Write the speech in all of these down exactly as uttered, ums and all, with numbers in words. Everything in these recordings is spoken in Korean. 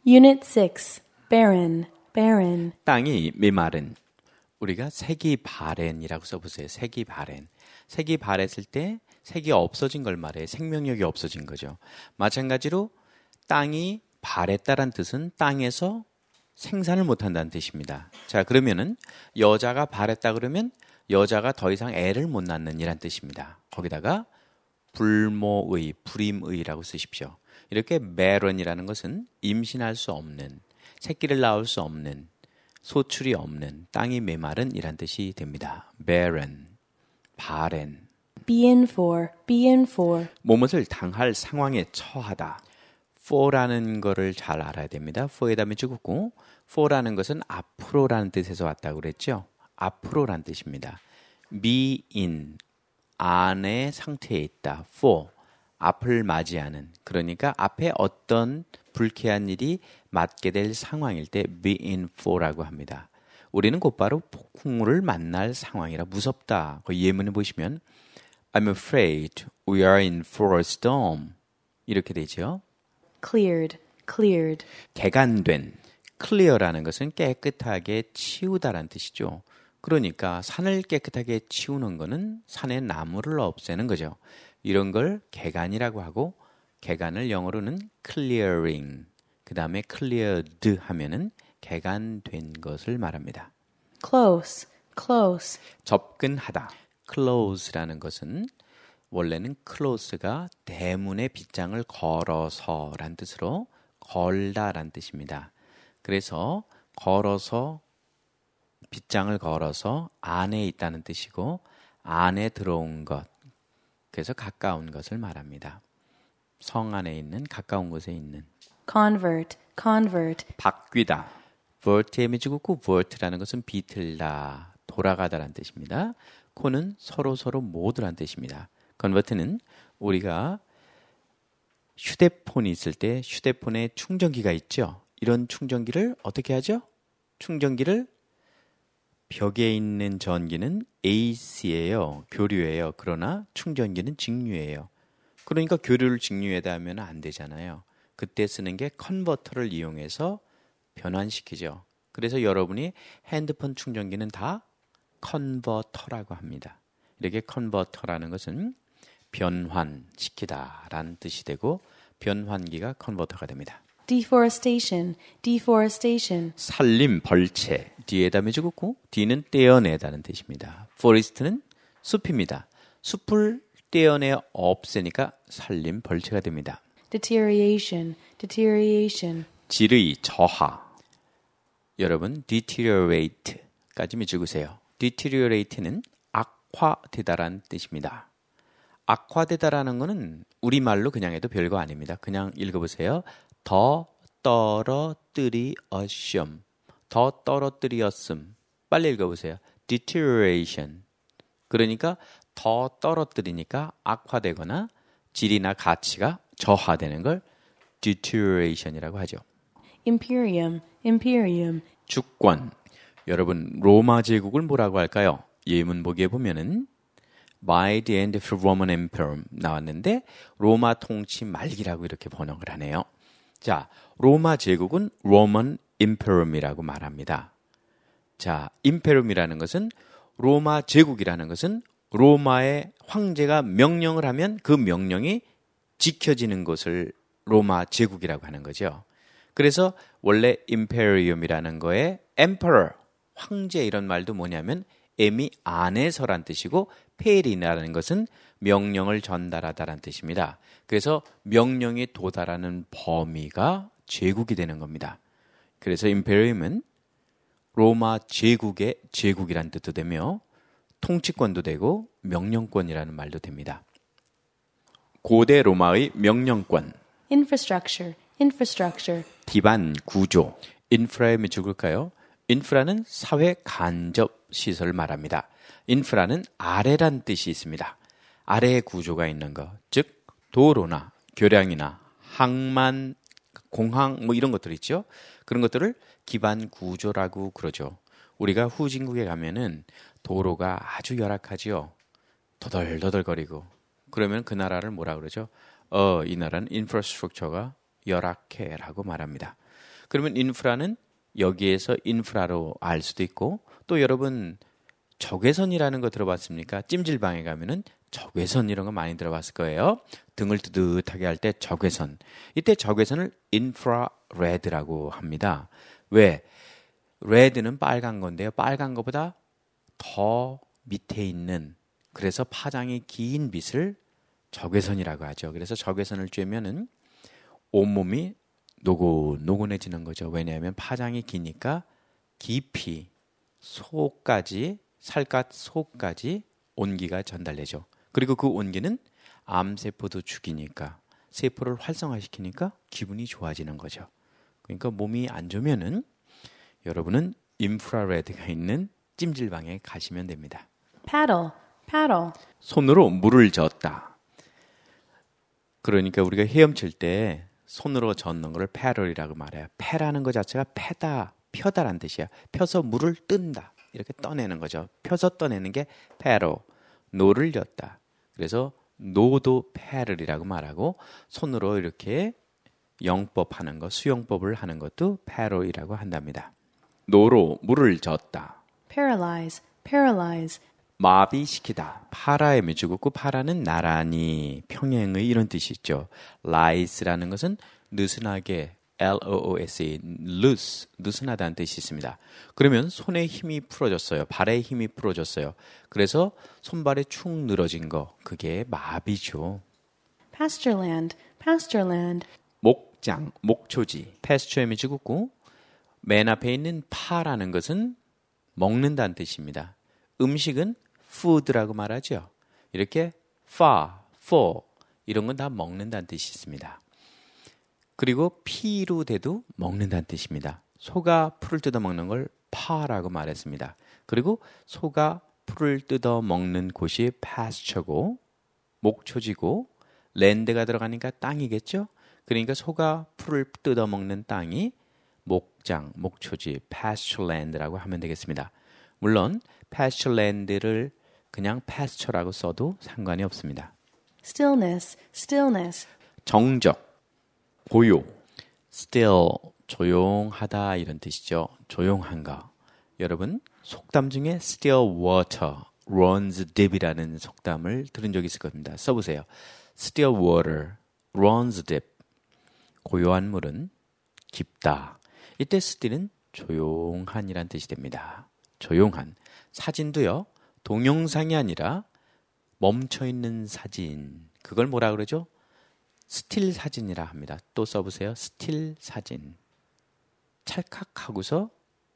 Unit six, barren, barren. 땅이 메마른. 우리가 색이 바렌이라고 써보세요. 색이 바렌. 색이 바랬을 때 색이 없어진 걸 말해요. 생명력이 없어진 거죠. 마찬가지로 땅이 바랬다란 뜻은 땅에서 생산을 못한다는 뜻입니다. 자, 그러면은 여자가 바랬다 그러면 여자가 더 이상 애를 못 낳는 이란 뜻입니다. 거기다가 불모의, 불임의라고 쓰십시오. 이렇게 barren이라는 것은 임신할 수 없는, 새끼를 낳을 수 없는, 소출이 없는, 땅이 메마른 이란 뜻이 됩니다. barren, 바렌. Be in for, be in for. 무엇을 당할 상황에 처하다. for라는 거를 잘 알아야 됩니다. for에다 밑줄긋고 for라는 것은 앞으로라는 뜻에서 왔다고 그랬죠. 앞으로라는 뜻입니다. be in, 안의 상태에 있다. for, 앞을 맞이하는. 그러니까 앞에 어떤 불쾌한 일이 맞게 될 상황일 때 be in for라고 합니다. 우리는 곧바로 폭풍우를 만날 상황이라 무섭다. 그 예문을 보시면 I'm afraid we are in for a storm. 이렇게 되죠. Cleared, cleared. 개간된, clear라는 것은 깨끗하게 치우다라는 뜻이죠. 그러니까 산을 깨끗하게 치우는 것은 산의 나무를 없애는 거죠. 이런 걸 개간이라고 하고 개간을 영어로는 clearing, 그 다음에 cleared 하면은 개간된 것을 말합니다. Close, close. 접근하다. close라는 것은 원래는 close가 대문에 빗장을 걸어서란 뜻으로 걸다란 뜻입니다. 그래서 걸어서 빗장을 걸어서 안에 있다는 뜻이고 안에 들어온 것, 그래서 가까운 것을 말합니다. 성 안에 있는 가까운 곳에 있는. Convert, convert. 바뀌다. vert에 밑줄긋고 vert라는 것은 비틀다, 돌아가다라는 뜻입니다. 코는 서로 서로 모두란 뜻입니다. convert는 우리가 휴대폰이 있을 때 휴대폰에 충전기가 있죠. 이런 충전기를 어떻게 하죠? 충전기를 벽에 있는 전기는 에이씨예요. 교류예요. 그러나 충전기는 직류예요. 그러니까 교류를 직류에다 하면 안 되잖아요. 그때 쓰는 게 컨버터를 이용해서 변환시키죠. 그래서 여러분이 핸드폰 충전기는 다 컨버터라고 합니다. 이렇게 컨버터라는 것은 변환시키다라는 뜻이 되고 변환기가 컨버터가 됩니다. Deforestation, deforestation. 산림, 벌채, 뒤에다 밑줄긋고 뒤는 떼어내다는 뜻입니다. forest는 숲입니다. 숲을 떼어내 없애니까 산림, 벌채가 됩니다. Deterioration, deterioration. 질의, 저하. 여러분, deteriorate까지 밑줄그세요. deteriorate는 악화되다라는 뜻입니다. 악화되다라는 것은 우리말로 그냥 해도 별거 아닙니다. 그냥 읽어보세요. 더 떨어뜨리었음. 더 떨어뜨리었음. 빨리 읽어보세요. deterioration. 그러니까 더 떨어뜨리니까 악화되거나 질이나 가치가 저하되는 걸 deterioration이라고 하죠. Imperium, imperium. 주권. 여러분, 로마 제국을 뭐라고 할까요? 예문 보기에 보면은 by the end of the Roman Empire 나왔는데 로마 통치 말기라고 이렇게 번역을 하네요. 자, 로마 제국은 Roman Imperium이라고 말합니다. 자, Imperium이라는 것은 로마 제국이라는 것은 로마의 황제가 명령을 하면 그 명령이 지켜지는 것을 로마 제국이라고 하는 거죠. 그래서 원래 Imperium이라는 거에 Emperor, 황제 이런 말도 뭐냐면 M이 안에서란 뜻이고 페리라는 것은 명령을 전달하다라는 뜻입니다. 그래서 명령이 도달하는 범위가 제국이 되는 겁니다. 그래서 임페리움은 로마 제국의 제국이란 뜻도 되며 통치권도 되고 명령권이라는 말도 됩니다. 고대 로마의 명령권. Infrastructure, infrastructure. 기반 구조. 인프라에 밑줄을까요? 인프라는 사회 간접 시설을 말합니다. 인프라는 아래란 뜻이 있습니다. 아래의 구조가 있는 것, 즉 도로나 교량이나 항만, 공항 뭐 이런 것들 있죠. 그런 것들을 기반 구조라고 그러죠. 우리가 후진국에 가면은 도로가 아주 열악하지요. 더덜더덜거리고. 그러면 그 나라를 뭐라 그러죠? 어, 이 나라는 인프라스트럭처가 열악해라고 말합니다. 그러면 인프라는 여기에서 인프라로 알 수도 있고 또 여러분 적외선이라는 거 들어봤습니까? 찜질방에 가면은 적외선 이런 거 많이 들어봤을 거예요. 등을 뜨뜻하게 할 때 적외선. 이때 적외선을 인프라레드라고 합니다. 왜? 레드는 빨간 건데요. 빨간 것보다 더 밑에 있는 그래서 파장이 긴 빛을 적외선이라고 하죠. 그래서 적외선을 쬐면은 온몸이 노곤노곤해지는 거죠. 왜냐하면 파장이 기니까 깊이 속까지 살갗 속까지 온기가 전달되죠. 그리고 그 온기는 암세포도 죽이니까 세포를 활성화시키니까 기분이 좋아지는 거죠. 그러니까 몸이 안 좋으면은 여러분은 인프라레드가 있는 찜질방에 가시면 됩니다. paddle, paddle, 손으로 물을 젓다. 그러니까 우리가 헤엄칠 때 손으로 젓는 것을 패럴이라고 말해요. 패라는 것 자체가 패다, 펴다라는 뜻이야. 펴서 물을 뜬다. 이렇게 떠내는 거죠. 펴서 떠내는 게 패럴, 노를 젓다. 그래서 노도 패럴이라고 말하고 손으로 이렇게 영법하는 것, 수영법을 하는 것도 패럴이라고 한답니다. 노로 물을 젓다. paralyze, paralyze, 마비시키다. 파라의 미주국구 파라는 나란히 평행의 이런 뜻이 있죠. lies라는 것은 느슨하게 L O O S E, loose, 느슨하다는 뜻이 있습니다. 그러면 손에 힘이 풀어졌어요. 발에 힘이 풀어졌어요. 그래서 손발에 축 늘어진 거, 그게 마비죠. pastureland, pastureland, 목장, 목초지, pasture의 미주국구 맨 앞에 있는 파라는 것은 먹는다는 뜻입니다. 음식은 food라고 말하죠. 이렇게 far, for 이런 건 다 먹는다는 뜻이 있습니다. 그리고 피로 돼도 먹는다는 뜻입니다. 소가 풀을 뜯어 먹는 걸 파라고 말했습니다. 그리고 소가 풀을 뜯어 먹는 곳이 pasture고 목초지고 랜드가 들어가니까 땅이겠죠. 그러니까 소가 풀을 뜯어 먹는 땅이 목장, 목초지, pastureland라고 하면 되겠습니다. 물론 pastureland를 그냥 pasture라고 써도 상관이 없습니다. stillness, stillness, 정적, 고요, still, 조용하다 이런 뜻이죠. 조용한가. 여러분 속담 중에 still water runs deep이라는 속담을 들은 적이 있을 겁니다. 써보세요. still water runs deep. 고요한 물은 깊다. 이때 still은 조용한이란 뜻이 됩니다. 조용한. 사진도요. 동영상이 아니라 멈춰있는 사진. 그걸 뭐라 그러죠? 스틸 사진이라 합니다. 또 써보세요. 스틸 사진. 찰칵하고서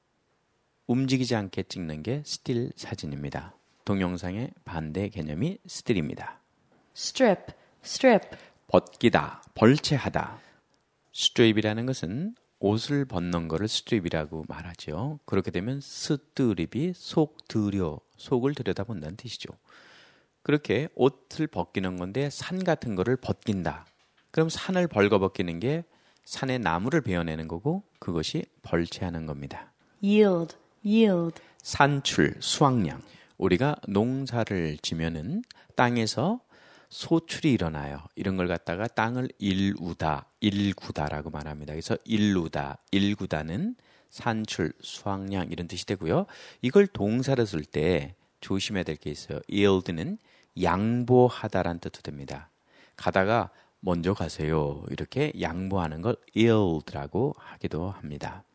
움직이지 않게 찍는 게 스틸 사진입니다. 동영상의 반대 개념이 스틸입니다. strip, strip, 벗기다, 벌채하다. 스트립이라는 것은 옷을 벗는 것을 스트립이라고 말하죠. 그렇게 되면 스트립이 속 들여, 속을 들여다본다는 뜻이죠. 그렇게 옷을 벗기는 건데 산 같은 거를 벗긴다. 그럼 산을 벌거벗기는 게 산의 나무를 베어내는 거고 그것이 벌채하는 겁니다. yield, yield, 산출, 수확량. 우리가 농사를 지면은 땅에서 소출이 일어나요. 이런 걸 갖다가 땅을 일우다, 일구다라고 말합니다. 그래서 일우다, 일구다는 산출, 수확량 이런 뜻이 되고요. 이걸 동사로 쓸 때 조심해야 될 게 있어요. yield는 양보하다라는 뜻도 됩니다. 가다가 먼저 가세요. 이렇게 양보하는 걸 yield라고 하기도 합니다.